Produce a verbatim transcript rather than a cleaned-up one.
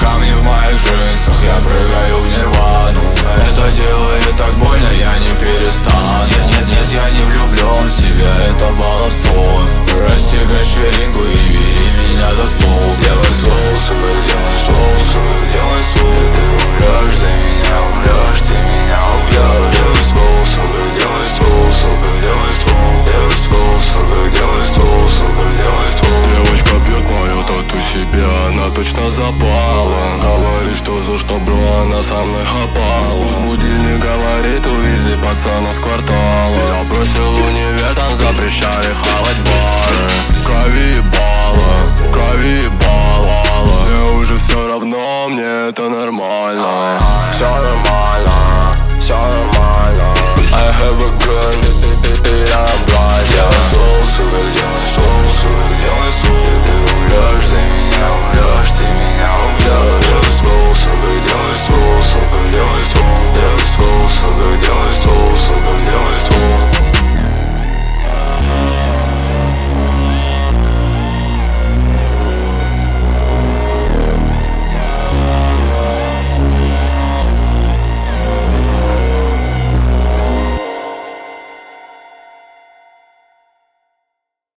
камни в моих джинсах, я прыгаю в нирвану. Это делает так больно, я не перестану. Нет, нет, нет, я не влюблен в тебя, это баловство. Расстегни ширинку и бери меня за стол. Делай ствол, сука, делай ствол, сука, делай ствол. Ты умрешь, ты меня умрешь, ты меня убьешь. Делай ствол, сука, делай ствол, сука, делай ствол. Делай ствол, сука, делай ствол, сука, делай ствол. Девочка пьет мою тату себе, она точно запала. Говорит, что за что, бро, она со мной хапала. Будильник говорит, увези пацана с квартала. Я бросил универ, там запрещали хавать бары. Крови ебало, крови ебало. Мне уже все равно, мне это нормально. Все